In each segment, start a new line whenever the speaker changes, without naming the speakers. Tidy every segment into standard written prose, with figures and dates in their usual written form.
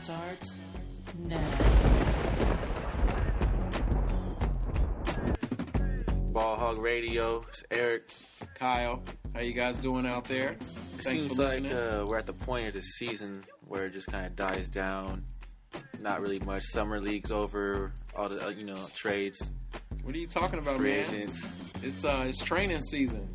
starts now.
Ball Hog Radio. It's Eric.
Kyle. How you guys doing out there?
It
Thanks
seems
for
like
listening.
we're at the point of the season where it just kind of dies down. Not really much. Summer league's over. All the trades.
What are you talking about,
Free
man?
agents.
It's training season.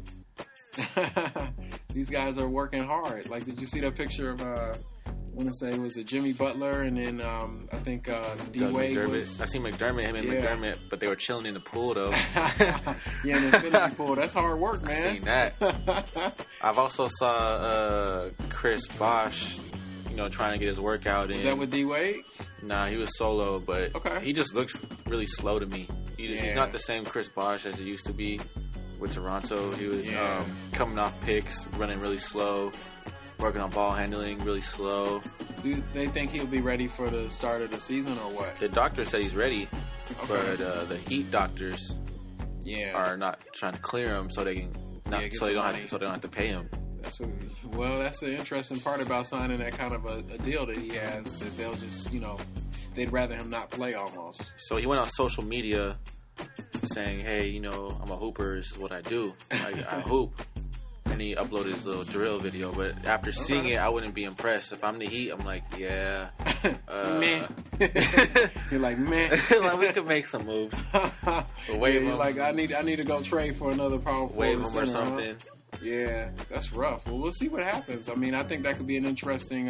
These guys are working hard. Like, did you see that picture of I want to say, was it Jimmy Butler and then I think D Wade was.
I seen McDermott, him and
Yeah.
McDermott, but they were chilling in the pool though.
Yeah, in the infinity pool. That's hard work,
I
man.
seen that. I've also saw Chris Bosh, trying to get his workout in.
Is that with D Wade?
Nah, he was solo, but
Okay.
he just looks really slow to me. He's
Yeah.
not the same Chris Bosh as he used to be with Toronto. He was
Yeah.
coming off picks, running really slow, working on ball handling really slow.
Do they think he'll be ready for the start of the season or what?
The doctor said he's ready,
Okay.
but the Heat doctors
Yeah.
are not trying to clear him so they can not
get
so they
the
don't
money.
have to pay him.
That's the interesting part about signing that kind of a deal that he has, that they'll just, they'd rather him not play almost.
So he went on social media saying, "Hey, I'm a hooper. This is what I do. I hoop." And he uploaded his little drill video. But after seeing it, I wouldn't be impressed. If I'm the Heat, I'm like, yeah.
Meh. You're like, man.
Like, we could make some moves. Wave him.
You're like, I need to go trade for another power
Wave
forward
him or
center, huh?
something.
Yeah, that's rough. Well, we'll see what happens. I mean, I think that could be an interesting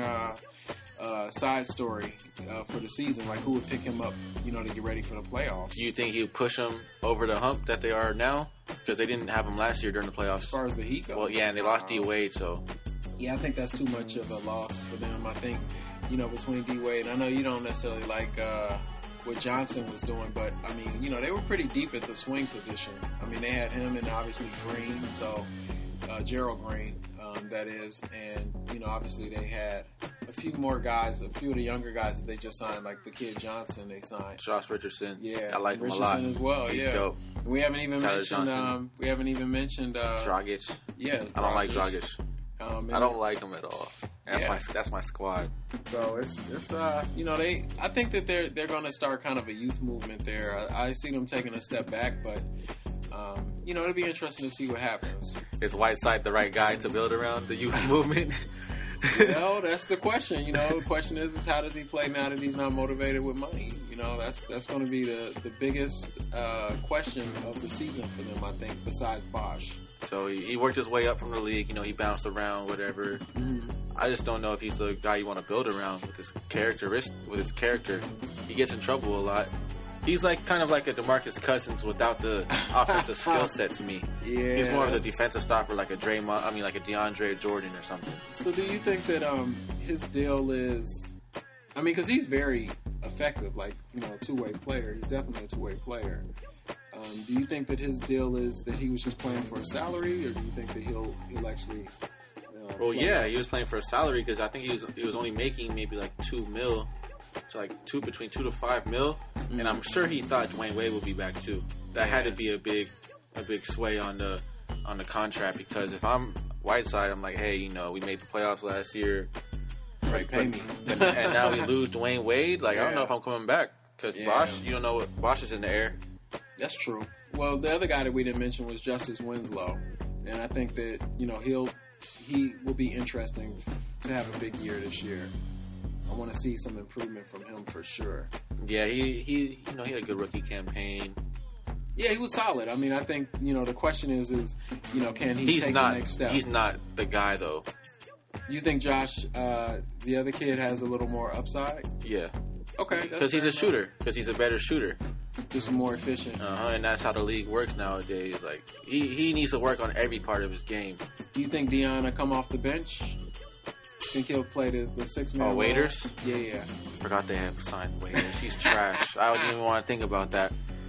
side story for the season. Like, who would pick him up, to get ready for the playoffs?
Do you think he would push them over the hump that they are now? Because they didn't have him last year during the playoffs.
As far as the Heat go?
Well, yeah, and they lost D Wade, so
Yeah, I think that's too much of a loss for them. I think, between D Wade, I know you don't necessarily like what Johnson was doing, but I mean, they were pretty deep at the swing position. I mean, they had him and obviously Green, so Gerald Green, that is, and obviously they had a few more guys, a few of the younger guys that they just signed, like the kid Johnson they signed.
Josh Richardson.
Yeah,
I like
Richardson
him a lot
as well.
He's
yeah,
dope.
we haven't even
Tyler
mentioned.
Johnson.
We haven't even mentioned.
Dragic.
Yeah,
I don't like Dragic.
And
I don't like him at all.
Yeah.
That's my squad.
So it's I think that they're going to start kind of a youth movement there. I see them taking a step back, but it'll be interesting to see what happens.
Is Whiteside the right guy to build around the youth movement?
Well, that's the question. The question is how does he play now that he's not motivated with money? That's going to be the biggest question of the season for them, I think, besides Bosh.
So he worked his way up from the league. He bounced around, whatever.
Mm-hmm.
I just don't know if he's the guy you want to build around with his character. He gets in trouble a lot. He's kind of like a DeMarcus Cousins without the offensive skill set to me.
Yeah,
He's more of the defensive stopper, like a DeAndre Jordan or something.
So do you think that his deal is, because he's very effective, two-way player. He's definitely a two-way player. Do you think that his deal is that he was just playing for a salary, or do you think that he'll actually
Well,
play
yeah,
out?
he was playing for a salary because I think he was only making maybe $2 million to between $2 to $5 million, and I'm sure he thought Dwayne Wade would be back too. That had to be a big sway on the contract, because if I'm Whiteside, I'm like, hey, we made the playoffs last year,
Right, pay me.
and now we lose Dwayne Wade. I don't know if I'm coming back because
Yeah.
Bosh, you don't know what Bosh is in the air.
That's true. Well, the other guy that we didn't mention was Justice Winslow, and I think that he will be interesting to have a big year this year. I want to see some improvement from him for sure.
Yeah, he had a good rookie campaign.
Yeah, he was solid. I think the question is can he take the next step?
He's not the guy though.
You think Josh, the other kid, has a little more upside?
Yeah.
Okay,
Because he's a shooter. Because he's a better shooter.
just more efficient.
And that's how the league works nowadays. He needs to work on every part of his game.
Do you think Dion will come off the bench? Think he'll play the 6-man role?
Waiters?
Yeah.
Forgot they have signed Waiters. He's trash. I wouldn't even want to think about that.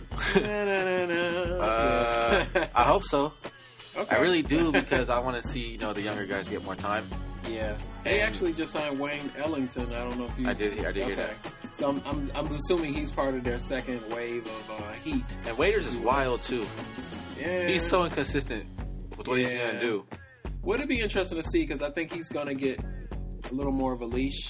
I hope so.
Okay.
I really do, because I want to see the younger guys get more time.
Yeah. They actually just signed Wayne Ellington. I don't know if you...
I did hear that.
So I'm assuming he's part of their second wave of Heat.
And Waiters is wild too.
Yeah.
He's so inconsistent with what he's going to do.
Would it be interesting to see, because I think he's going to get a little more of a leash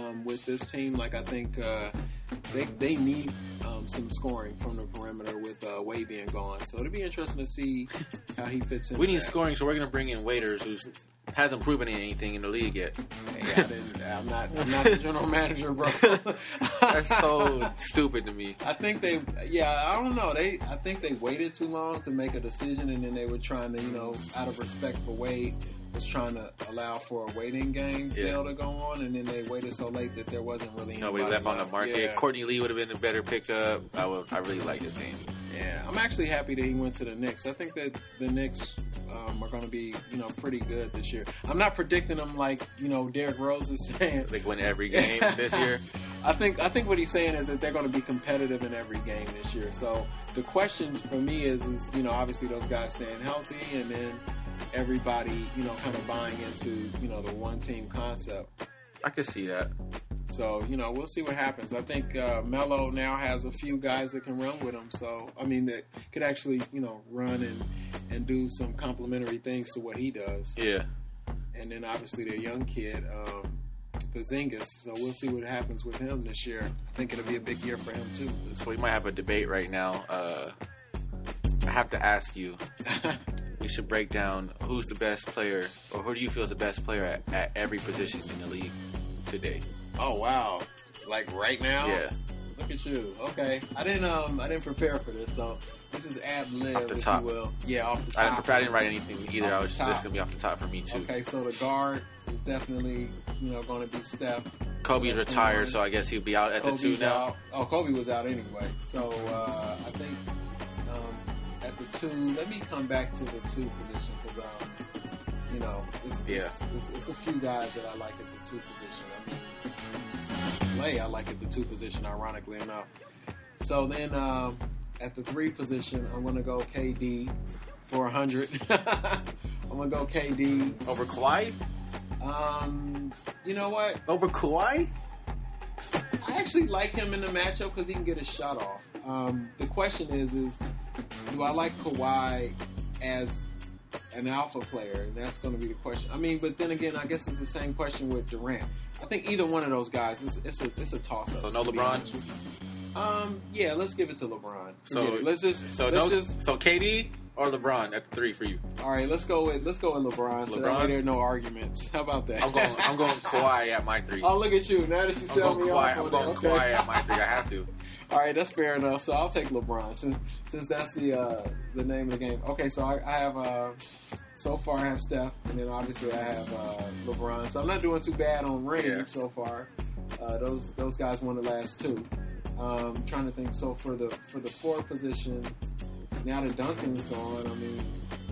with this team. Like I think they need some scoring from the perimeter with Wade being gone. So it'll be interesting to see how he fits in.
We need scoring, so we're going to bring in Waiters, who hasn't proven anything in the league yet.
Hey, I'm not the general manager, bro.
That's so stupid to me.
I think I don't know. I think they waited too long to make a decision, and then they were trying to, out of respect for Wade, was trying to allow for a waiting game deal to go on, and then they waited so late that there wasn't really
nobody left on the market.
Yeah.
Courtney Lee would have been a better pickup. I really like his game.
Yeah, I'm actually happy that he went to the Knicks. I think that the Knicks are going to be, pretty good this year. I'm not predicting them like, Derrick Rose is saying.
They win every game this year.
I think what he's saying is that they're going to be competitive in every game this year. So the question for me is obviously those guys staying healthy, and then everybody, kind of buying into, the one-team concept.
I could see that.
So, we'll see what happens. I think Melo now has a few guys that can run with him. So, that could actually, run and do some complementary things to what he does.
Yeah.
And then, obviously, their young kid, Porzingis. So, we'll see what happens with him this year. I think it'll be a big year for him, too.
So, we might have a debate right now. I have to ask you. We should break down who's the best player, or who do you feel is the best player at every position in the league today.
Oh wow! Like right now?
Yeah.
Look at you. Okay, I didn't prepare for this, so this is ad lib,
off the
if
top.
you will. Yeah, off the top.
I didn't write anything either.
Off
I was
the
just
top.
gonna be off the top for me too.
Okay, so the guard is definitely going to be Steph.
Kobe's
That's
retired,
the
so I guess he'll be out at
Kobe's
the 2 now.
out. Oh, Kobe was out anyway. So I think at the 2, let me come back to the 2 position because it's a few guys that I like at the 2 position. Clay I like at the 2 position, ironically enough. So then at the 3 position, I'm going to go KD for 100. I'm going to go KD.
Over Kawhi?
You know what?
Over Kawhi?
I actually like him in the matchup because he can get a shot off. The question is do I like Kawhi as an alpha player? And that's going to be the question. But then again, I guess it's the same question with Durant. I think either one of those guys, it's a toss-up.
So no LeBron?
Yeah, let's give it to LeBron.
So KD or LeBron at the 3 for you?
All right, let's go with LeBron. So that way there are no arguments. How about that?
I'm going Kawhi at my 3.
Oh, look at you! Now that you sell me off,
I'm going Kawhi at my 3. I have to.
All right, that's fair enough. So I'll take LeBron since that's the name of the game. Okay, so I have so far I have Steph, and then obviously I have LeBron. So I'm not doing too bad on rings so far. Those guys won the last 2. Trying to think. So for the 4th position, now that Duncan's gone,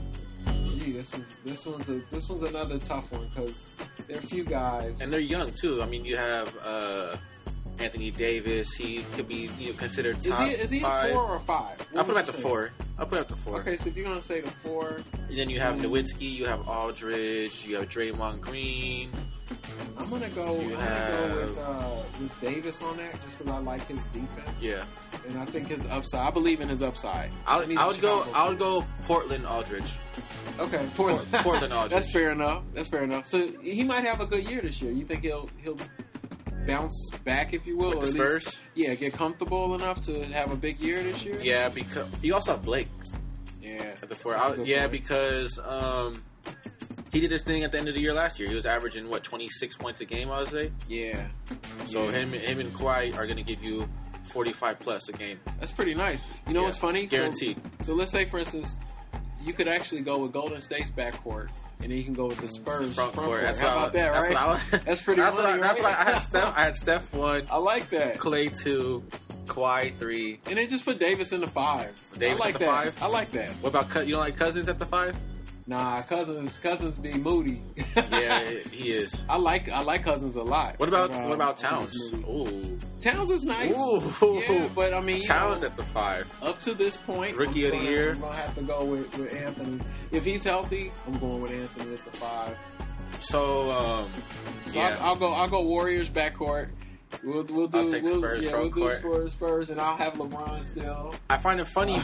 this one's another tough one because there are a few guys,
and they're young too. You have Anthony Davis. He could be considered top.
Is he
5.
a 4 or 5?
I'll put him at the 4.
Okay, so if you're gonna say the 4,
and then you have Nowitzki, you have Aldridge, you have Draymond Green.
I'm gonna go with Davis on that just because I like his defense.
Yeah,
and I think his upside. I believe in his upside.
I would go Portland Aldridge.
Okay, Portland
Aldridge.
That's fair enough. So he might have a good year this year. You think he'll bounce back, if you will,
with
or
the Spurs?
Get comfortable enough to have a big year this year?
Yeah, because you also have Blake.
Yeah,
at the 4. Because he did his thing at the end of the year last year. He was averaging 26 points a game, I would say.
Yeah.
So him and Kawhi are going to give you 45 plus a game.
That's pretty nice. You know what's funny?
Guaranteed.
So let's say, for instance, you could actually go with Golden State's backcourt, and then you can go with the Spurs front court. How about that, right? That's pretty funny, right?
I had Steph 1.
I like that.
Clay 2. Kawhi 3.
And then just put Davis in the 5.
Davis at the 5?
I like that.
What about you don't like Cousins at the 5?
Nah, Cousins be moody.
Yeah, he is.
I like Cousins a lot.
What about Towns?
Ooh. Towns is nice.
Ooh.
Yeah, but
Towns at the 5.
Up to this point,
Rookie of the year.
I'm gonna have to go with Anthony. If he's healthy, I'm going with Anthony at the 5.
So
I'll go Warriors backcourt. We'll do Spurs, and I'll have LeBron still.
I find it funny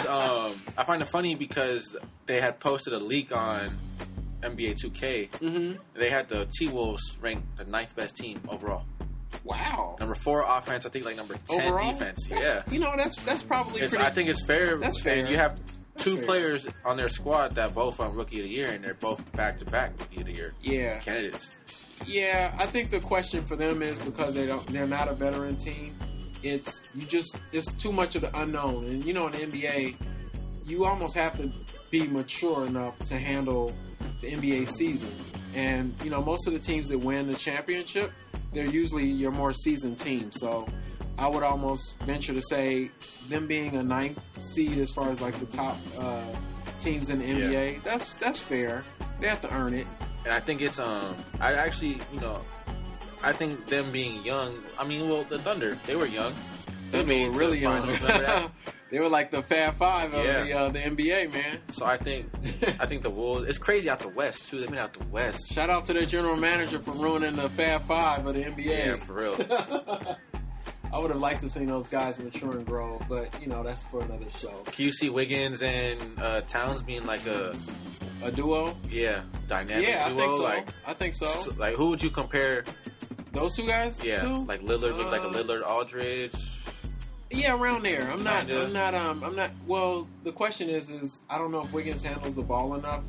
because they had posted a leak on NBA 2K.
Mm-hmm.
They had the T-Wolves ranked the 9th best team overall.
Wow.
Number 4 offense. I think like number 10
Overall?
defense.
That's,
Yeah.
That's probably
It's,
pretty.
I think it's fair.
That's fair.
And you have
That's
two
fair.
players on their squad that both won Rookie of the Year, and they're both back-to-back Rookie of the Year
Yeah.
candidates.
Yeah, I think the question for them is because they're not a veteran team. It's too much of the unknown, and in the NBA, you almost have to be mature enough to handle the NBA season. And most of the teams that win the championship, they're usually your more seasoned team. So I would almost venture to say them being a 9th seed as far as like the top teams in the NBA, that's fair. They have to earn it.
And I think it's I think them being young. I mean, well, the Thunder, they were young.
They
made
were
it to
really
the
young.
finals, remember that?
They were like the Fab Five of
Yeah.
the NBA, man.
So I think the Wolves. It's crazy out the West too. They made out the West.
Shout out to their general manager for ruining the Fab Five of the NBA.
Yeah, for real.
I would have liked to see those guys mature and grow, but that's for another show.
QC Wiggins and Towns being like a
duo.
Dynamic
Yeah,
duo.
I think so.
Like,
I think so.
Like who would you compare?
Those two guys.
Yeah,
too?
like Lillard, maybe like a Lillard Aldridge.
Yeah, around there. I'm not.
Kinda.
Well, the question is I don't know if Wiggins handles the ball enough.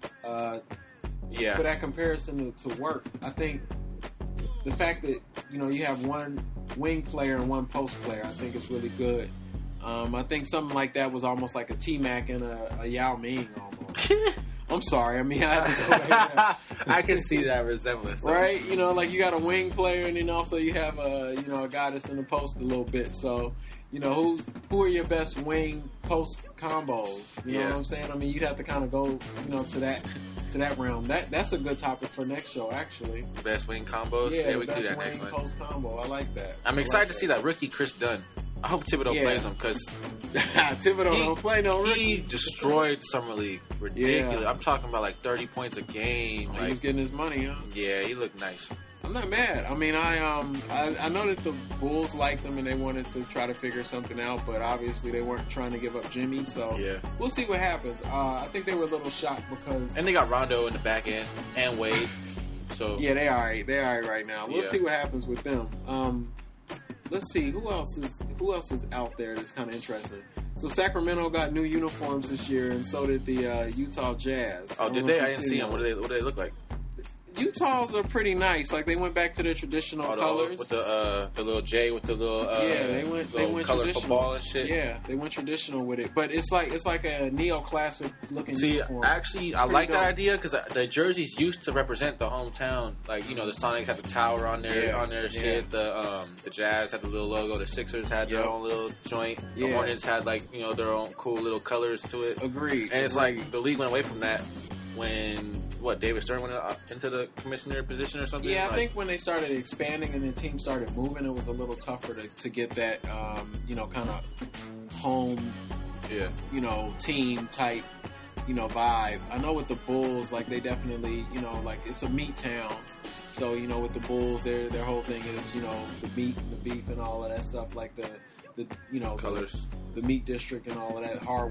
For that comparison to work. I think the fact that you have one wing player and one post player, I think is really good. I think something like that was almost like a T-Mac and a Yao Ming almost. I'm sorry. I mean, I had to go ahead
I can see that resemblance, though.
right? Like you got a wing player, and then also you have a guy that's in the post a little bit. So, who are your best wing post combos? You know what I'm saying? I mean, you'd have to kind of go, to that realm. That's a good topic for next show, actually.
Best wing combos.
Yeah,
We can do
best
that
wing
next one.
post combo. I like that.
I'm excited to see that rookie Chris Dunn. I hope Thibodeau plays him because
Thibodeau don't play no
he
rookie.
destroyed Summer League. Ridiculous.
Yeah.
I'm talking about like 30 points a game.
He was getting his money, huh?
Yeah, he looked nice.
I'm not mad. I mean, I know that the Bulls liked him and they wanted to try to figure something out, but obviously they weren't trying to give up Jimmy, so we'll see what happens. I think they were a little shocked because...
And they got Rondo in the back end and Wade. So
yeah, they all right. They're all right right now. We'll see what happens with them. Let's see who else is out there that's kind of interesting. So Sacramento got new uniforms this year, and so did the Utah Jazz.
Oh, did they? I didn't see them. What do they look like?
Utah's are pretty nice. Like they went back to their traditional colors
with the little J with the little
they went
colorful
traditional
ball and shit.
Yeah, they went traditional with it, but it's like a neoclassic looking.
See,
uniform.
actually, I like that idea because the jerseys used to represent the hometown. Like the Sonics had the tower on their shit. The Jazz had the little logo. The Sixers had their own little joint. The Hornets had their own cool little colors to it.
Agreed.
And it's like the league went away from that when David Stern went into the commissioner position or something?
Yeah, I think when they started expanding and the team started moving, it was a little tougher to get that, kind of home, team type, vibe. I know with the Bulls, like they definitely, like it's a meat town. So, with the Bulls, their whole thing is, the meat and the beef and all of that stuff, like the
colors,
the meat district and all of that, hard,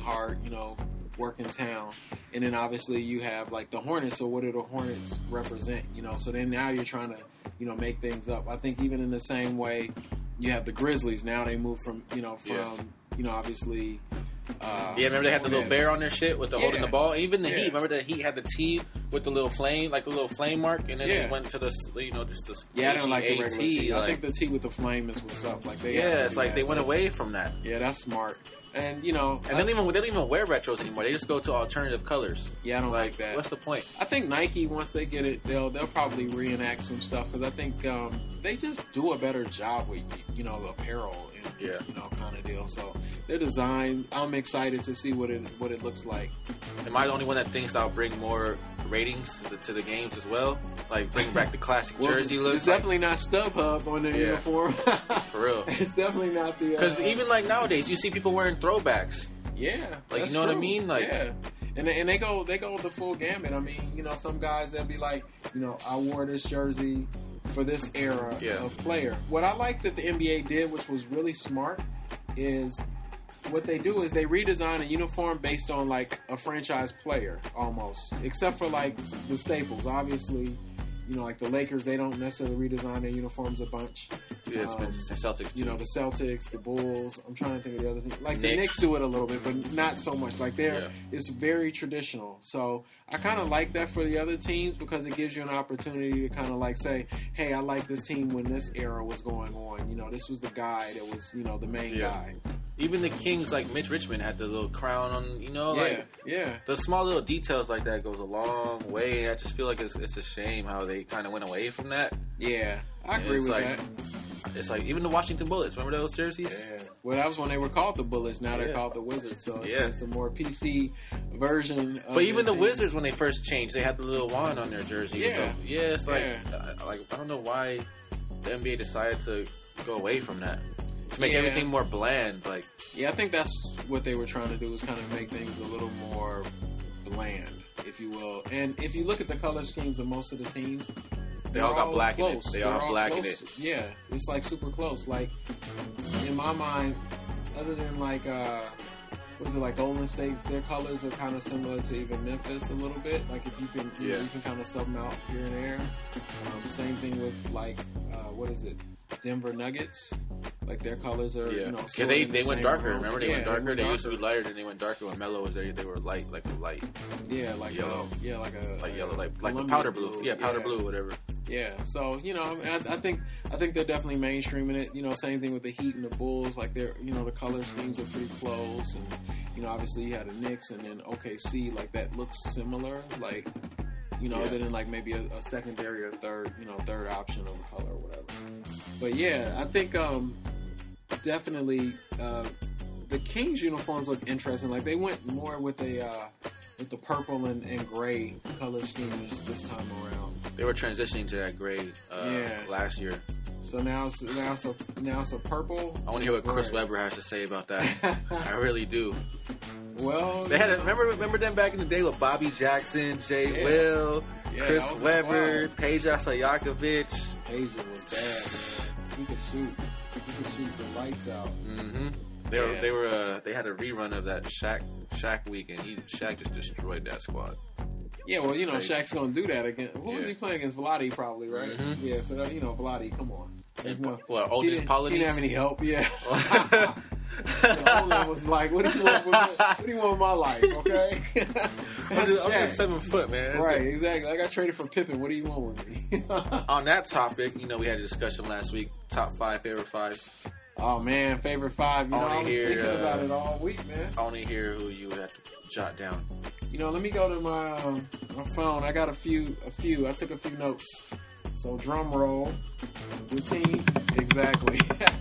working town. And then obviously you have like the Hornets. So what do the Hornets represent? So then now you're trying to, make things up. I think even in the same way you have the Grizzlies. Now they move from, obviously.
Remember they had the little bear on their shit with the holding the ball. Even the Heat. Remember the Heat had the T with the little flame, like the little flame mark, and then they went to the, just this.
Yeah, I don't like the regular T.
Like,
I think the T with the flame is what's up. Like
it's like they went away from that.
Yeah, that's smart. And
they don't even wear retros anymore. They just go to alternative colors.
Yeah, I don't like that.
What's the point?
I think Nike, once they get it, they'll probably reenact some stuff because I think they just do a better job with apparel and kind of deal. So their design, I'm excited to see what it looks like.
Am I the only one that thinks that'll bring more ratings to the games as well? Like bring back the classic jersey look.
It's definitely not StubHub on their uniform.
For real.
It's definitely not the
because even like nowadays you see people wearing throwbacks.
Yeah,
like you know what I mean. Like
and they go the full gamut. I mean, some guys they'll be like, I wore this jersey for this era of player. What I like that the NBA did, which was really smart, is what they do is they redesign a uniform based on like a franchise player almost, except for like the staples. Obviously, like the Lakers, they don't necessarily redesign their uniforms a bunch.
Yeah, it's been the Celtics too.
The Celtics, the Bulls. I'm trying to think of the other things. Like the Knicks do it a little bit, but not so much. Like it's very traditional. So I kind of like that for the other teams because it gives you an opportunity to kind of like say, hey, I like this team when this era was going on. This was the guy that was, the main guy.
Even the Kings, like Mitch Richmond, had the little crown on, the small little details like that goes a long way. I just feel like it's a shame how they kind of went away from that.
Yeah, I agree with that.
It's like even the Washington Bullets. Remember those jerseys?
Yeah. Well, that was when they were called the Bullets. Now they're called the Wizards. So it's a more PC version.
But even the Wizards, when they first changed, they had the little wand on their jersey.
Yeah.
It's like I don't know why the NBA decided to go away from that. To make everything more bland, I
think that's what they were trying to do, was kind of make things a little more bland, if you will. And if you look at the color schemes of most of the teams,
they all got black
close.
in it. They all black in it.
Yeah, it's like super close. Like in my mind, other than like Golden State, their colors are kind of similar to even Memphis a little bit. Like if you can, you can kind of sub them out here and there. Same thing with Denver Nuggets. Like their colors are,
because they went darker. Room. Remember they went darker. They used to be lighter, then they went darker. When Melo was there, they were light, like light.
Yeah, like
yellow.
Like
yellow, like the powder blue. Yeah, powder blue, whatever.
Yeah, so I think they're definitely mainstreaming it. Same thing with the Heat and the Bulls. Like they're, the color schemes are pretty close, and obviously you had the Knicks and then OKC. Like that looks similar. Like other than like maybe a secondary or third option of the color or whatever. But yeah, I think definitely the Kings uniforms look interesting. Like they went more with the purple and gray color schemes this time around.
They were transitioning to that gray last year.
So now it's a purple.
I want to hear what Chris Webber has to say about that. I really do.
Well,
they had remember them back in the day with Bobby Jackson, Jay Will, Chris Webber, Peja Stojakovic.
Peja was bad. He could shoot the lights out.
Mm-hmm. They had a rerun of that Shaq week, and Shaq just destroyed that squad.
Yeah, well, Shaq's gonna do that again. Who was he playing against? Vlade, probably, right?
Mm-hmm.
Yeah, so Vlade, come on.
He didn't
have any help. Yeah. Olin was like, "What do you want with my life?" Okay.
I'm just 7 foot, man. That's
right, exactly. I got traded for Pippen. What do you want with me?
On that topic, we had a discussion last week. Top 5, favorite 5.
Oh man, favorite 5. I was thinking about it all week, man.
I want to hear who you would have to jot down.
Let me go to my phone. I got a few. I took a few notes. So drum roll. The team, exactly.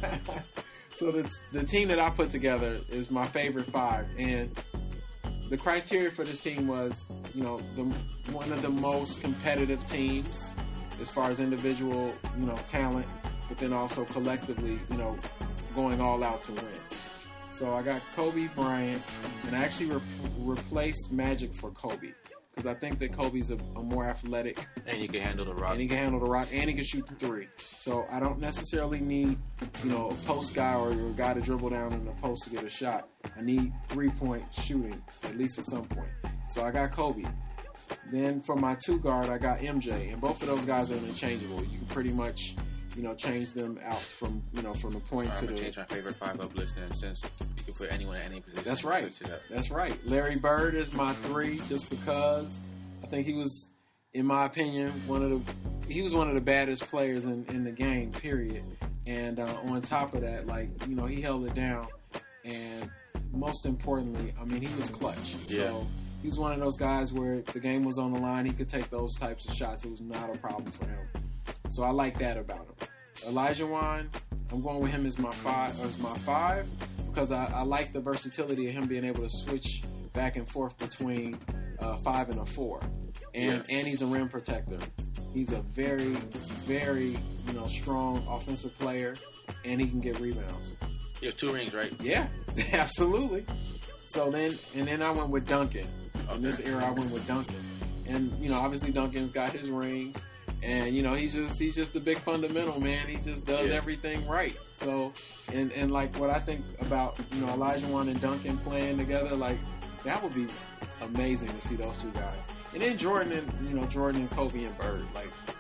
So the team that I put together is my favorite 5, and the criteria for this team was, one of the most competitive teams as far as individual, talent, but then also collectively, going all out to win. So I got Kobe Bryant, and I actually replaced Magic for Kobe. Because I think that Kobe's a more athletic.
And he can handle the rock.
And he can shoot the 3. So I don't necessarily need, a post guy or a guy to dribble down in the post to get a shot. I need 3-point shooting, at least at some point. So I got Kobe. Then for my 2 guard, I got MJ. And both of those guys are interchangeable. You can pretty much, change them out from the point to the...
change my favorite 5 up list then, since you can put anyone at any position.
That's right. That's right. Larry Bird is my 3 just because I think he was, in my opinion, one of the baddest players in the game, period. And on top of that, he held it down. And most importantly, he was clutch. Yeah. So he was one of those guys where if the game was on the line, he could take those types of shots. It was not a problem for him. So I like that about him. Olajuwon, I'm going with him as my 5 because I like the versatility of him being able to switch back and forth between 5 and a 4. And he's a rim protector. He's a very, very, strong offensive player, and he can get rebounds.
He has 2 rings, right?
Yeah, absolutely. So then I went with Duncan. Okay. In this era, I went with Duncan. And, obviously Duncan's got his rings. And, he's just the big fundamental, man. He just does everything right. So, and like what I think about, Olajuwon and Duncan playing together, like that would be amazing to see those 2 guys. And then Jordan and Kobe and Bird, like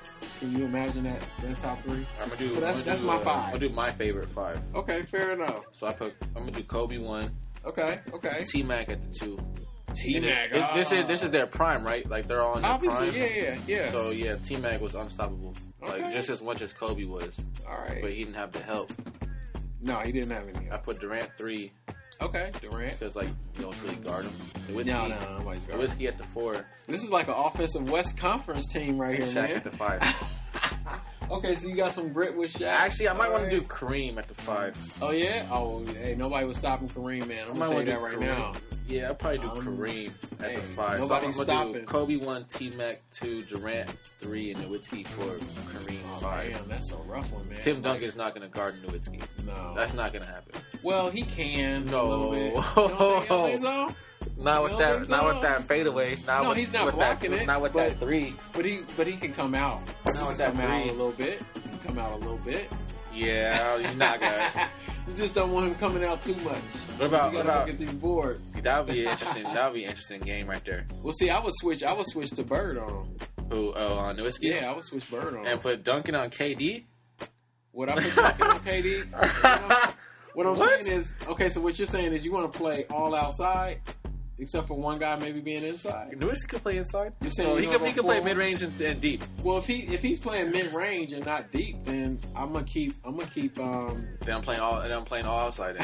Can you imagine that top three?
I'm gonna do.
So that's my 5.
I'm gonna do my favorite 5.
Okay, fair enough.
So I'm gonna do Kobe 1.
Okay.
T Mac at the 2.
T Mac.
This is their prime, right? Like they're all in their
Obviously,
prime.
yeah.
So yeah, T Mac was unstoppable.
Okay.
Like just as much as Kobe was.
All right.
But he didn't have the help.
No, he didn't have any.
I put Durant 3.
Okay, Durant.
Because like you don't really guard him.
No, nobody's guarding.
Nowitzki at the 4.
This is like an offensive West Conference team right here,
Shaq
man.
at the 5.
Okay, so you got some grit with Shaq.
Actually, I might want to
right.
do Kareem at the 5.
Oh yeah. Oh, hey, nobody was stopping Kareem, man. I'm gonna tell you that right now.
Yeah, I'll probably do Kareem at the 5.
Nobody's
so I'm gonna do
stopping.
Kobe 1, T Mac 2, Durant 3, and Nowitzki 4. Kareem 5.
Damn, that's a rough one, man.
Tim Duncan's not gonna guard Nowitzki.
No,
That's not gonna happen.
well, he can
No.
a little bit. You don't think so?
Not with
You don't
that.
think
Not
so?
with that fadeaway. Not
No,
with,
he's not
with
blocking
that,
it,
Not with
but-
that 3.
But he can come out.
Not with that
Come out a
3.
little bit. He can come out a little bit.
Yeah, he's not gonna.
You just don't want him coming out too much.
What about-
you
what
gotta
about-
look at these boards?
That would be interesting. That would be an interesting game right there.
Well, see, I would switch to Bird on him.
Who? Oh, on Nowitzki.
Yeah, I would switch Bird on him.
And put Duncan on KD.
Would I put Duncan on KD? What I'm
What?
saying is, okay, so what you're saying is you want to play all outside, except for one guy maybe being inside?
Nowitzki could play inside.
You're saying
No,
you
he
don't
could
go
play
full-
mid range and deep.
Well, if he's playing mid range and not deep, then I'm gonna keep.
Then I'm playing all outside.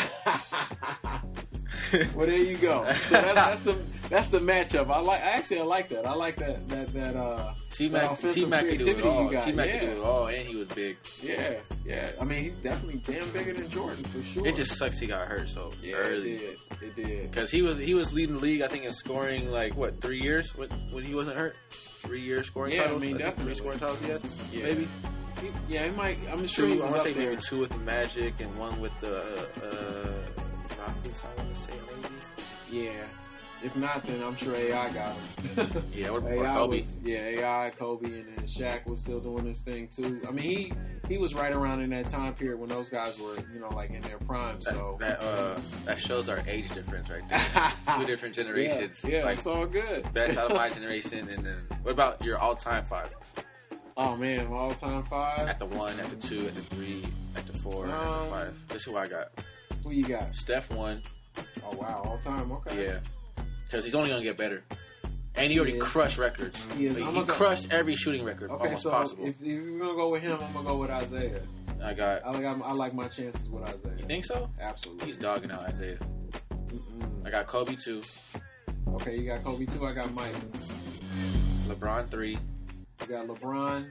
Then.
Well, there you go. So that's the matchup. I like that. I like that.
T
that
Mac
offensive
could do it
creativity
all.
you got.
T Mac
Yeah.
could do it all, and he was big.
Yeah. I mean, he's definitely damn bigger than Jordan for sure.
It just sucks he got hurt so early.
It did.
Because he was leading the league, I think, in scoring like 3 years when he wasn't hurt. 3 years scoring
Yeah, I
titles.
mean,
think
definitely.
3 scoring titles he has.
Yeah.
Maybe
He might. I'm sure he
2. I
was
want
up
to say
there.
maybe 2 with the Magic and 1 with the Rockets. I want to say maybe.
Yeah. If not, then I'm sure AI got him.
Yeah, or
AI
Kobe.
was, AI, Kobe, and then Shaq was still doing his thing too. I mean, he was right around in that time period when those guys were, like in their prime. So
That shows our age difference right there. 2 different generations.
Yeah,
like
it's all good.
best out of my generation, and then what about your all-time 5?
Oh man, my all-time 5.
At the 1, at the 2, at the 3, at the 4, at the 5. This is who I got.
Who you got?
Steph 1.
Oh wow, all-time. Okay.
Yeah. Because he's only going to get better. And he already
is.
crushed records.
He is.
Like,
I'm
he
gonna go-
crushed every shooting record
Okay,
almost
so
possible.
if you're gonna go with him, I'm gonna go with Isaiah.
I
I like my chances with Isaiah.
You think so?
Absolutely.
He's dogging out Isaiah.
Mm-mm.
I got Kobe 2.
Okay, you got Kobe 2. I got Mike.
LeBron 3.
You got LeBron.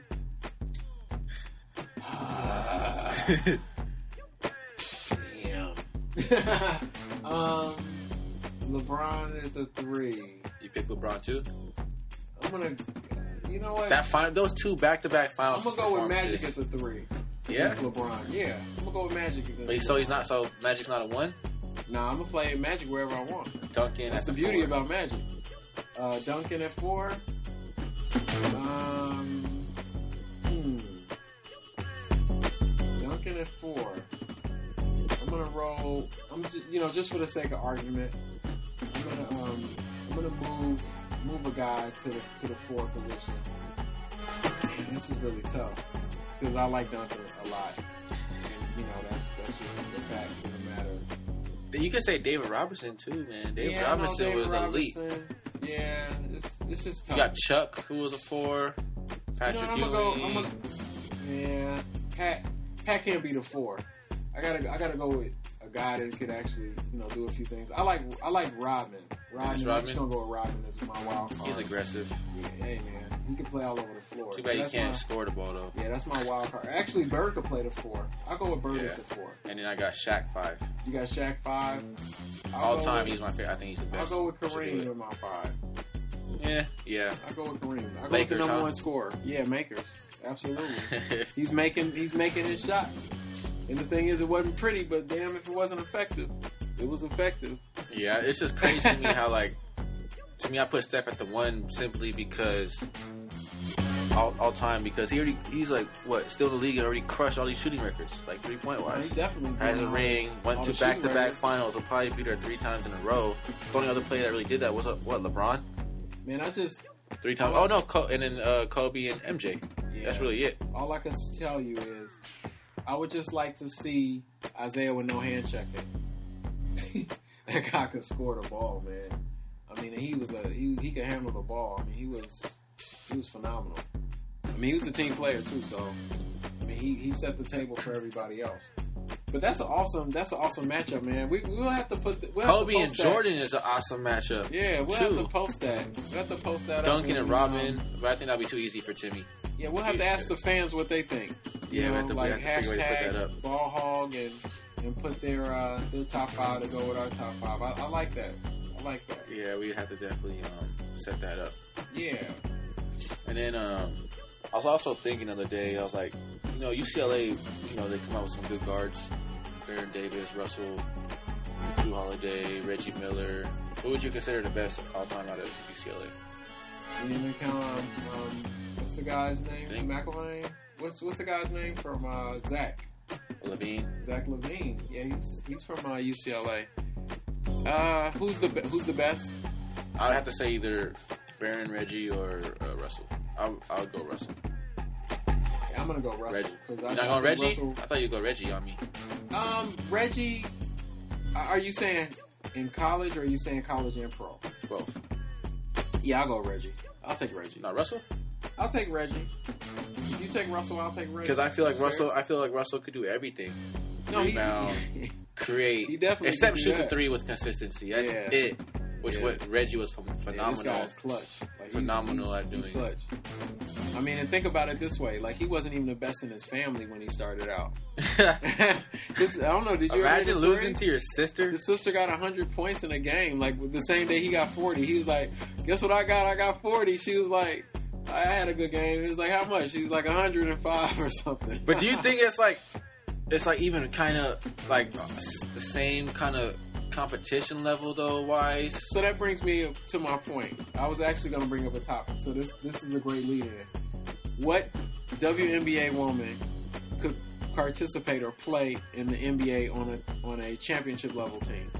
Damn. LeBron is the 3.
You pick LeBron 2?
I'm gonna. You know what?
Those 2 back-to-back finals.
I'm gonna go with Magic
performances.
at the 3.
Yeah?
It's LeBron. Yeah, I'm gonna go with Magic.
So Magic's not a 1?
Nah, I'm gonna play Magic wherever I want.
Duncan
That's
at
the
the
beauty
4.
about Magic. Duncan at 4. Duncan at 4. I'm gonna roll. Just for the sake of argument, I'm gonna move a guy to the 4 position. Man, this is really tough because I like Duncan a lot, and that's just the fact of the matter.
You could say David Robinson too, man. David Robinson was elite.
Yeah, it's just tough.
You got Chuck, who was a 4. Patrick Ewing.
Pat can't be the 4. I gotta go with a guy that could actually do a few things. I like Rodman. I'm just gonna go with Rodman as my wild card.
He's aggressive.
Yeah, hey man, he can play all over the floor.
Too bad he can't score the ball though.
Yeah, that's my wild card. Actually, Bird could play the 4. I'll go with Bird at the 4.
And then I got Shaq 5.
You got Shaq 5.
All time, he's my favorite. I think he's the best.
I'll go with Kareem with my 5.
Yeah.
I'll go with Kareem. I'll go
Lakers,
with the number
huh?
1 scorer. Yeah, Makers. Absolutely. He's making his shot. And the thing is, it wasn't pretty, but damn if it wasn't effective. It was effective.
Yeah, it's just crazy to me how, to me, I put Steph at the 1 simply because all time, because he's still in the league and already crushed all these shooting records, 3-point wise.
He definitely
has a ring, went to back-to-back
records.
finals, will probably beat her 3 times in a row. The only other player that really did that was LeBron?
Man, I just
3 times. Oh no, and then Kobe and MJ.
Yeah.
That's really it.
All I can tell you is, I would just like to see Isaiah with no hand checking. That guy could score the ball, man. I mean, he could handle the ball. I mean, he was phenomenal. I mean, he was a team player too, so I mean, he set the table for everybody else. But that's an awesome matchup, man. We'll have to put
Kobe and Jordan is an awesome matchup.
Yeah, we'll have to post that. We'll have to post that.
Duncan and Robin, but I think that'll be too easy for Timmy.
Yeah, we'll have to ask the fans what they think. You know, like hashtag ball hog and put their top 5 to go with our top 5. I like that.
Yeah, we have to definitely set that up.
Yeah.
And then I was also thinking the other day, I was like, you know, UCLA, you know, they come out with some good guards. Baron Davis, Russell, Drew Holiday, Reggie Miller. Who would you consider the best all-time out of UCLA?
You didn't count what's the guy's name? McElvain? What's the guy's name from Zach?
LaVine.
Zach LaVine. Yeah, he's from UCLA. Who's the best?
I'd have to say either Baron, Reggie, or Russell. I'll go Russell.
Yeah, I'm gonna go Russell.
Reggie. You're not going Reggie?
Russell,
I thought you'd go Reggie on me.
Reggie. Are you saying in college or are you saying college and pro?
Both.
Yeah, I'll go Reggie. I'll take Reggie.
Not Russell?
I'll take Reggie. If you take Russell, I'll take Reggie.
Because I feel like Russell could do everything.
No,
rebound, create.
He definitely
except
could
shoot
do
the
that.
3 with consistency. That's it. Which what Reggie was phenomenal.
Yeah, this guy's clutch. Like,
phenomenal at doing.
He's clutch. I mean, and think about it this way: like he wasn't even the best in his family when he started out. I don't know. Did you
imagine losing to your sister?
His sister got 100 points in a game. Like the same day he got 40. He was like, "Guess what I got? I got 40." She was like, "I had a good game." He was like, "How much?" She was like 105 or something.
But do you think it's like even kind of like the same kind of competition level though wise?
So that brings me to my point. I was actually going to bring up a topic. So this is a great lead in. What WNBA woman could participate or play in the NBA on a championship level team?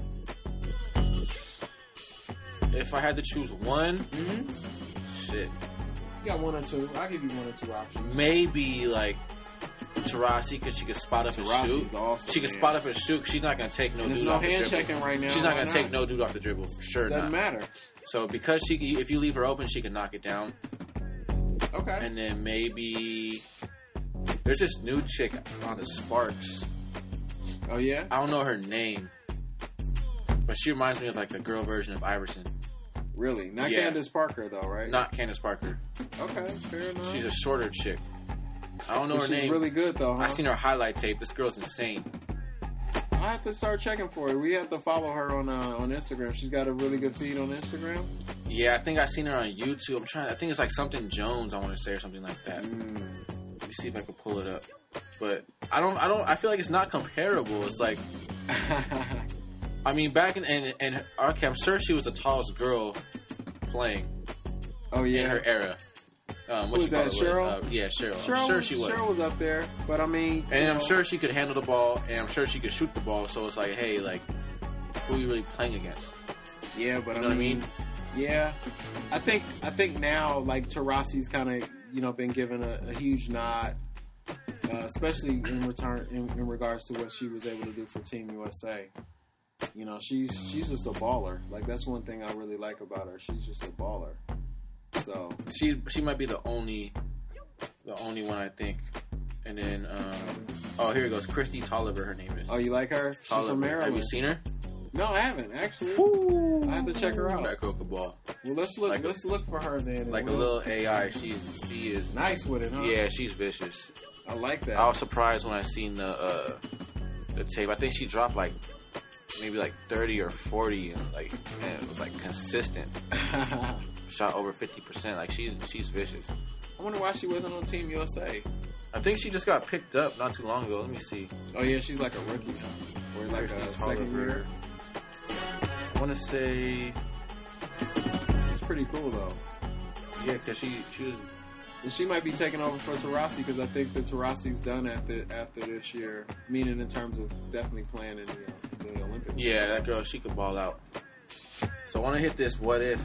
If I had to choose one, shit.
You got one or two. I'll give you one or two options.
Maybe like Taurasi, because she can spot up and shoot.
Awesome,
she can spot up and shoot. She's not going to take no dude
no
off the
hand
dribble.
checking right now.
She's not going to take no dude off the dribble for sure.
Doesn't matter.
So because if you leave her open, she can knock it down.
Okay.
And then maybe there's this new chick on the Sparks.
Oh yeah.
I don't know her name, but she reminds me of like the girl version of Iverson.
Really? Not Candace Parker though, right?
Not Candace Parker.
Okay, fair enough.
She's a shorter chick. I don't know her name.
She's really good though, huh?
I seen her highlight tape. This girl's insane.
I have to start checking for her. We have to follow her on Instagram. She's got a really good feed on Instagram.
Yeah, I think I seen her on YouTube. I think it's like something Jones, I want to say, or something like that. Let me see if I can pull it up. But I feel like it's not comparable. It's like, I mean, back in okay, I'm sure she was the tallest girl playing.
Oh yeah,
in her era.
What was that, Cheryl?
Yeah, Cheryl. I'm sure she was.
Cheryl was up there, but I mean...
And I'm sure she could handle the ball, and I'm sure she could shoot the ball, so it's like, hey, like, who are you really playing against?
Yeah, but
you know what I mean?
Yeah. I think now, like, Taurasi's kind of, been given a huge nod, especially in regards to what she was able to do for Team USA. You know, she's just a baller. Like, that's one thing I really like about her. She's just a baller. So
she might be the only one, I think. And then here it goes, Christy Tolliver, her name is.
Oh, you like her? She's from Maryland.
Have you seen her?
No, I haven't actually.
Ooh.
I have to check her out.
That girl could ball.
Well, let's look for her then.
Like a little AI. She is
nice with it, huh?
Yeah, she's vicious.
I like that.
I was surprised when I seen the tape. I think she dropped like maybe like 30 or 40, and like, man, it was like consistent. Shot over 50%. Like she's vicious.
I wonder why she wasn't on Team USA.
I think she just got picked up not too long ago. Let me see.
Oh yeah, she's like a rookie, huh? Or like a second year.
I want to say
it's pretty cool though.
Yeah, because she was.
Well, she might be taking over for Taurasi because I think that Taurasi's done after this year. Meaning in terms of definitely playing in the Olympics.
Yeah, that girl, she could ball out. So I want to hit this what if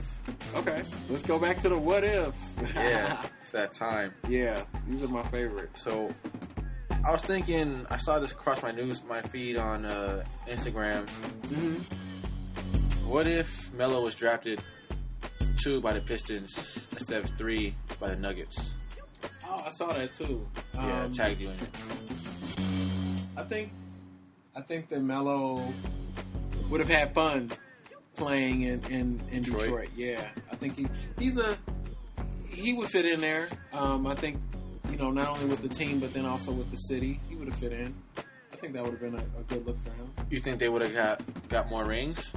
Okay, let's go back to the what ifs.
Yeah, it's that time.
Yeah, these are my favorites.
So I was thinking, I saw this across my feed on Instagram.
Mm-hmm.
What if Melo was drafted 2 by the Pistons instead of 3 by the Nuggets?
Oh, I saw that too.
Yeah, I tagged you in it.
I think that Melo would have had fun playing in Detroit. Yeah, I think he would fit in there. I think, you know, not only with the team but then also with the city, he would have fit in. I think that would have been a good look for him.
You think they would have got more rings,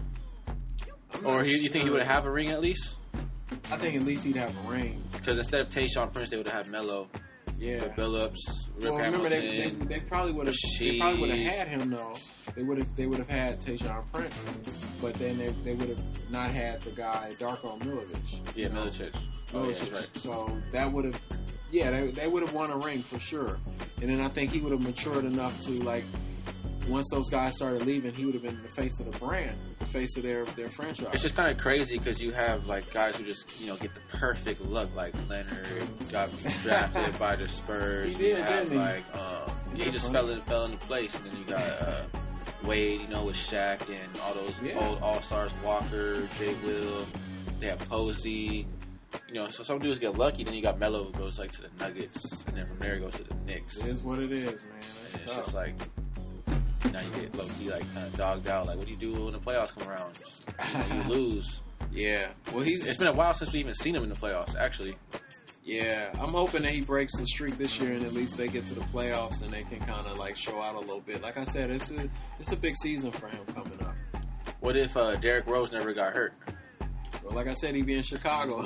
or you think he would have a ring at least?
I think at least he'd have a ring.
Because instead of Tayshaun Prince, they would have had Melo.
Yeah,
with Billups, Rip
remember
Hamilton.
they probably would have had him though. They would have had Tayshaun Prince, but then they would have not had the guy Darko Milicic.
Yeah, Milicic. Oh, yeah, that's right.
So that would have, they would have won a ring for sure. And then I think he would have matured enough to, like, once those guys started leaving, he would have been the face of the brand, the face of their franchise.
It's just kind of crazy because you have like guys who just, you know, get the perfect look, like Leonard got drafted by the Spurs.
He did,
you have
didn't he?
like he just fell into place, and then you got Wade, you know, with Shaq and all those old All Stars, Walker, Jay Will. They have Posey. You know, so some dudes get lucky. Then you got Melo who goes like to the Nuggets, and then from there he goes to the Knicks.
It is what it is, man.
And it's just like, now you get low-key like kind of dogged out. Like, what do you do when the playoffs come around? Just, you lose.
Yeah. Well,
it's been a while since we even seen him in the playoffs, actually.
Yeah, I'm hoping that he breaks the streak this year, and at least they get to the playoffs and they can kind of like show out a little bit. Like I said, it's a big season for him coming up.
What if Derrick Rose never got hurt?
Well, like I said, he'd be in Chicago.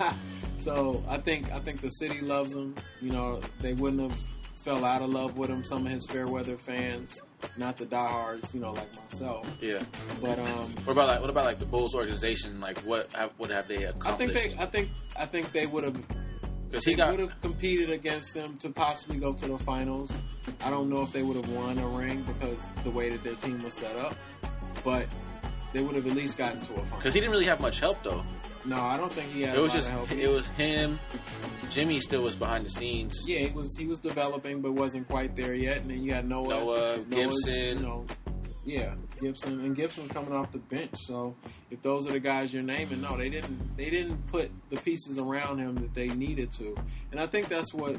So I think the city loves him. You know, they wouldn't have fell out of love with him. Some of his fair weather fans, not the diehards, you know, like myself.
Yeah.
But
what about like the Bulls organization? Like what have they accomplished?
I think they would have.
Because
he would have competed against them to possibly go to the finals. I don't know if they would have won a ring because the way that their team was set up, but they would have at least gotten to a final.
Because he didn't really have much help, though.
No, I don't think he had.
It was just help. It was him. Jimmy still was behind the scenes.
Yeah, he was developing, but wasn't quite there yet. And then you got Noah
Gibson.
You know, Gibson, and Gibson's coming off the bench. So if those are the guys you're naming, no, they didn't put the pieces around him that they needed to. And I think that's what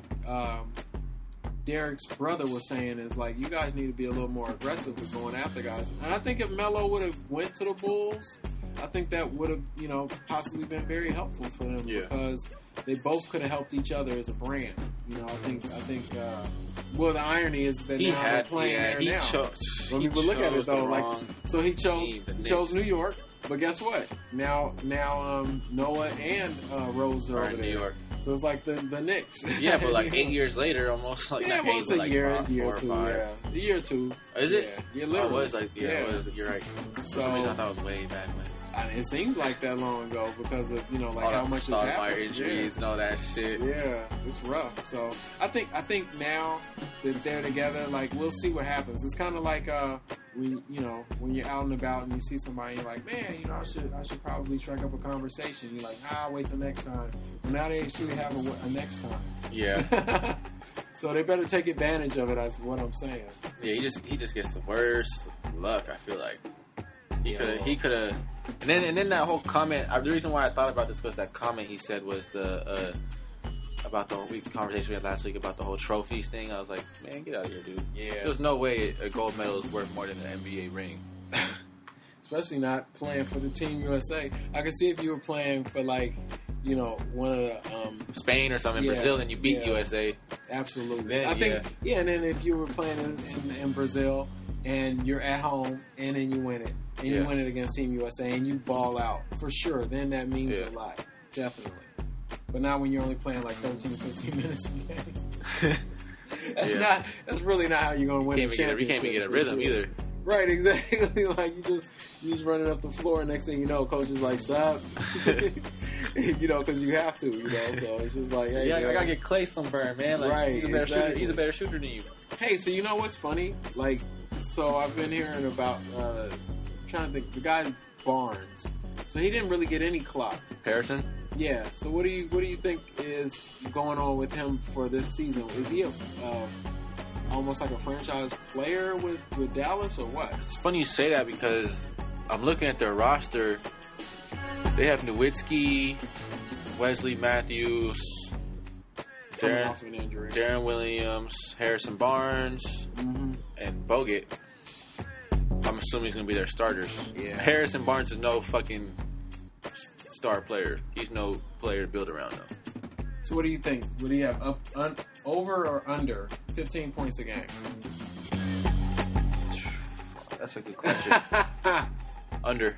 Derek's brother was saying is like, you guys need to be a little more aggressive with going after guys. And I think if Melo would have went to the Bulls, I think that would have, you know, possibly been very helpful for them because they both could have helped each other as a brand. You know, I think. Well, the irony is that now they're playing there now. When people look at it though, like, so he chose New York. But guess what? Now Noah and Rose are over
in
there.
New York.
So it's like the Knicks.
Yeah, but like 8 years later, almost like not
almost
8, but
a
like
year,
4
year
or
2,
5.
yeah, a year or 2.
Is it?
Yeah, literally.
I was like, you're right. For some reason, I thought it was way back when.
It seems like that long ago because of, you know, like
all
how much has happened.
Injuries and all that shit.
Yeah, it's rough. So I think now that they're together, like, we'll see what happens. It's kind of like when you're out and about and you see somebody, you're like, man, you know, I should probably strike up a conversation. You're like, I'll wait till next time. Well, now they actually have a next time.
Yeah.
So they better take advantage of it. That's what I'm saying.
Yeah, he just gets the worst luck. I feel like he could have. And then that whole comment. The reason why I thought about this was that comment he said was about the whole conversation we had last week about the whole trophies thing. I was like, man, get out of here, dude.
Yeah.
There's no way a gold medal is worth more than an NBA ring.
Especially not playing for the Team USA. I could see if you were playing for, like, you know, one of the
Spain or something, Brazil, and you beat USA.
Absolutely.
Then,
I think, and then if you were playing in Brazil and you're at home and then you win it, and you win it against Team USA and you ball out, for sure, then that means a lot. Definitely. But not when you're only playing like 13, 15 minutes a game. That's really not how you're going to win the championship.
You can't even get a rhythm either.
Right, exactly. Like, you just running up the floor, and next thing you know, coach is like, stop. You know, because you have to, you know. So it's just like, hey,
I gotta get Clay sunburn, man. Like,
right,
he's a better shooter than you.
Hey, so you know what's funny? Like, so I've been hearing about, trying to think, the guy Barnes. So he didn't really get any clock.
Harrison?
Yeah. So what do you think is going on with him for this season? Is he almost like a franchise player with Dallas or what?
It's funny you say that because I'm looking at their roster. They have Nowitzki, Wesley Matthews,
Coming off an injury.
Darren Williams, Harrison Barnes, and Bogut. I'm assuming he's going to be their starters.
Yeah.
Harrison Barnes is no fucking star player. He's no player to build around, though.
So what do you think? Would he have over or under 15 points a game?
That's a good question. Under.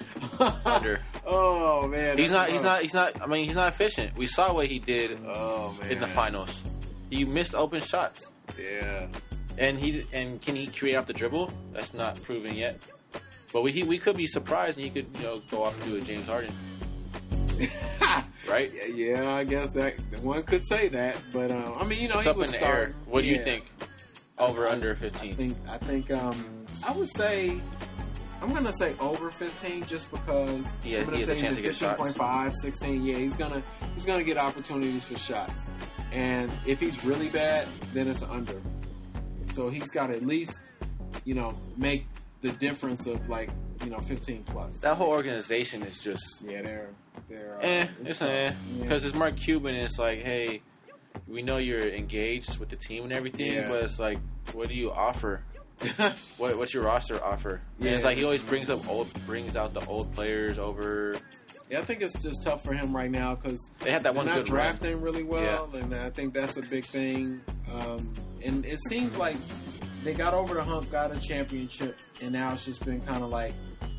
Oh man,
He's not. I mean, he's not efficient. We saw what he did in the finals. He missed open shots.
Yeah.
And can he create off the dribble? That's not proven yet. But we could be surprised, and he could go off and do a James Harden. Right?
Yeah, I guess that one could say that. But I mean,
it's
he
up
was
in the
starting.
air. What do you think? Over under 15?
I think I would say I'm gonna say over 15 just because
he
I'm gonna
has
say
a chance to get shots.
15.5, 16. Yeah, he's gonna get opportunities for shots. And if he's really bad, then it's under. So he's got to at least, make the difference of 15 plus.
That whole organization is just
they're
it's because it's Mark Cuban. And it's like, hey, we know you're engaged with the team and everything, but it's like, what do you offer? What's your roster offer? Yeah, and it's like he always brings out the old players over.
Yeah, I think it's just tough for him right now because
they had that one good
drafting
run.
really well, and I think that's a big thing. And it seems like they got over the hump, got a championship, and now it's just been kind of like,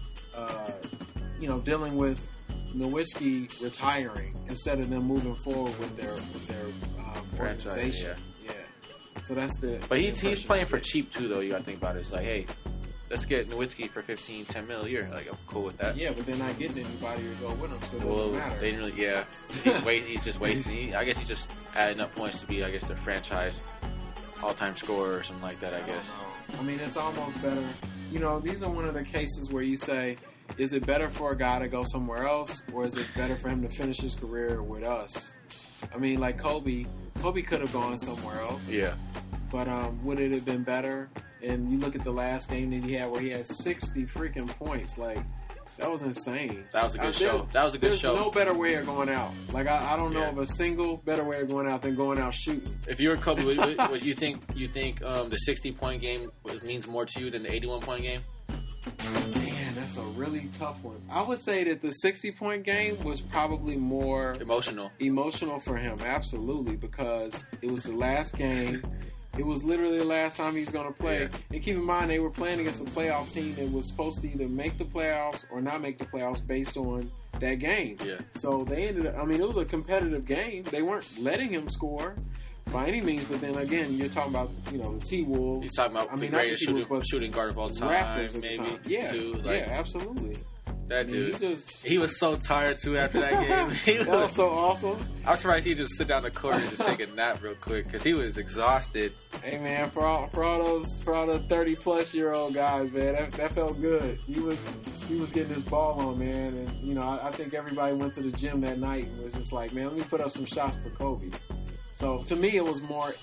dealing with Nowitzki retiring instead of them moving forward with their organization. Yeah. So that's the.
But he's playing for cheap too, though. You got to think about it. It's like, hey, let's get Nowitzki for $10 million a year. Like, I'm cool with that.
Yeah, but they're not getting anybody to go with him, so it doesn't matter.
They didn't really. Yeah, he's just wasting. I guess he's just adding up points to be, I guess, their franchise all-time scorer or something like that. I guess.
I mean, it's almost better. These are one of the cases where you say, is it better for a guy to go somewhere else, or is it better for him to finish his career with us? I mean, like Kobe could have gone somewhere else.
Yeah.
But would it have been better? And you look at the last game that he had where he had 60 freaking points. Like, that was insane.
That was a good show.
There's no better way of going out. Like, I don't know of a single better way of going out than going out shooting.
If you were Kobe, what you think the 60-point game means more to you than the 81-point game?
Man, that's a really tough one. I would say that the 60-point game was probably more emotional for him, absolutely, because it was the last game. It was literally the last time he was going to play. Yeah. And keep in mind, they were playing against a playoff team that was supposed to either make the playoffs or not make the playoffs based on that game.
Yeah.
So they ended up, it was a competitive game. They weren't letting him score by any means, but then again, you're talking about, the T-Wolves.
He's talking about the greatest shooting guard of all time.
Raptors at
maybe.
the time. Yeah,
too,
yeah, absolutely.
That dude, he was so tired too after that game.
That was so awesome.
I'm surprised he just sit down the court and just take a nap real quick because he was exhausted.
Hey man, for all those 30-plus-year-old guys, man, that felt good. He was getting his ball on, man, and I think everybody went to the gym that night and was just like, man, let me put up some shots for Kobe. So to me, it was more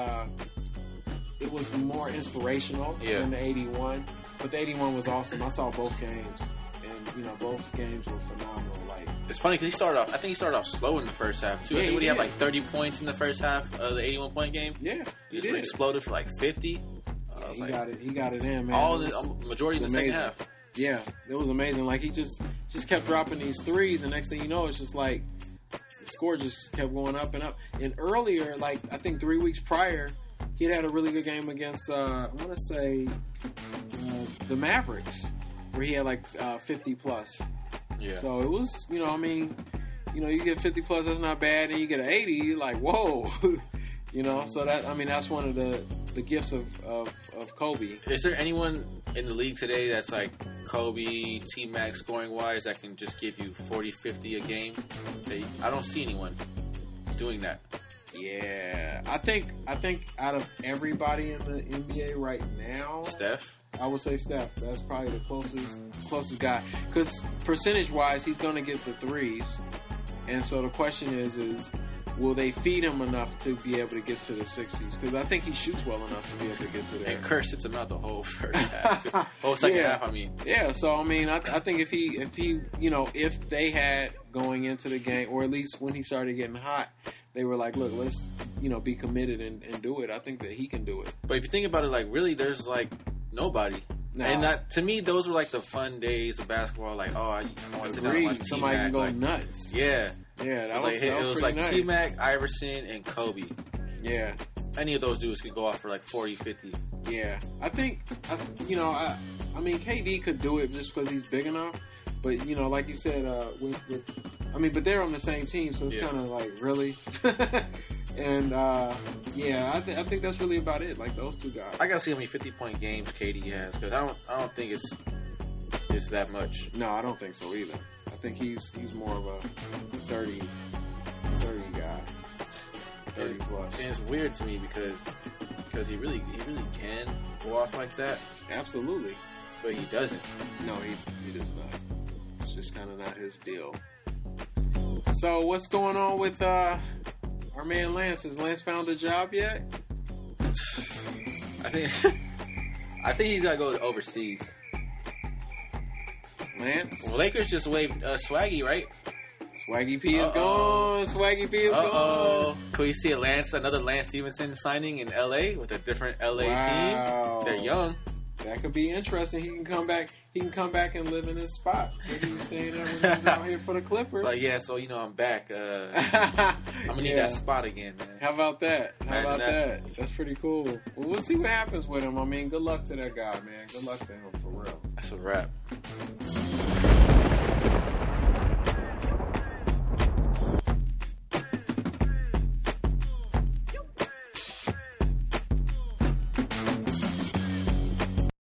inspirational than the 81, but the 81 was awesome. I saw both games. Both games were phenomenal. Like,
it's funny because I think he started off slow in the first half too.
Yeah,
I think he had like 30 points in the first half of the 81-point game.
Yeah,
he just exploded for like 50.
He got it in, man.
All the majority in the second half.
Yeah, it was amazing. Like, he just kept dropping these threes, and next thing you know, it's just like the score just kept going up and up. And earlier, like I think 3 weeks prior, he had a really good game against I want to say the Mavericks, where he had like 50 plus.
Yeah.
So it was, you get 50 plus, that's not bad, and you get an 80, you're like, whoa. So that's one of the gifts of Kobe.
Is there anyone in the league today that's like Kobe, T-Mac scoring wise that can just give you 40, 50 a game? I don't see anyone doing that.
Yeah, I think out of everybody in the NBA right now,
Steph.
I would say Steph. That's probably the closest guy. Because percentage-wise, he's going to get the threes. And so the question is will they feed him enough to be able to get to the 60s? Because I think he shoots well enough to be able to get to there.
And Kerr sits him out the whole first half. Whole second half, I mean.
Yeah, so, I mean, I think if he, you know, if they had going into the game, or at least when he started getting hot, they were like, look, let's, you know, be committed and do it. I think that he can do it.
But if you think about it, like, really, there's, like, nobody. No. And to me, those were, like, the fun days of basketball. Like, oh, I want to sit down and watch T-Mac.
Somebody can go nuts.
Yeah.
Yeah,
that was like nice. T-Mac, Iverson, and Kobe.
Yeah.
Any of those dudes could go off for, like, 40, 50.
Yeah. I think, you know, I mean, KD could do it just because he's big enough. But, you know, like you said, but they're on the same team, so it's kind of like, really? And, I think that's really about it, like those two guys.
I got to see how many 50-point games KD has, because I don't think it's that much.
No, I don't think so either. I think he's more of a 30 guy, 30 plus.
And it's weird to me because he really can go off like that.
Absolutely.
But he doesn't.
No, he does not. It's just kind of not his deal. So what's going on with our man Lance? Has Lance found a job yet?
I think he's got to go overseas.
Lance?
Well, Lakers just waived Swaggy, right?
Swaggy P is gone. Swaggy P is gone.
Could we see another Lance Stevenson signing in LA with a different LA team? They're young.
That could be interesting. He can come back. He can come back and live in his spot. Maybe he was staying there when he was out here for the Clippers.
But yeah, so I'm back. I'm gonna need that spot again, man.
How about that? That's pretty cool. Well, we'll see what happens with him. I mean, good luck to that guy, man. Good luck to him for real.
That's a wrap.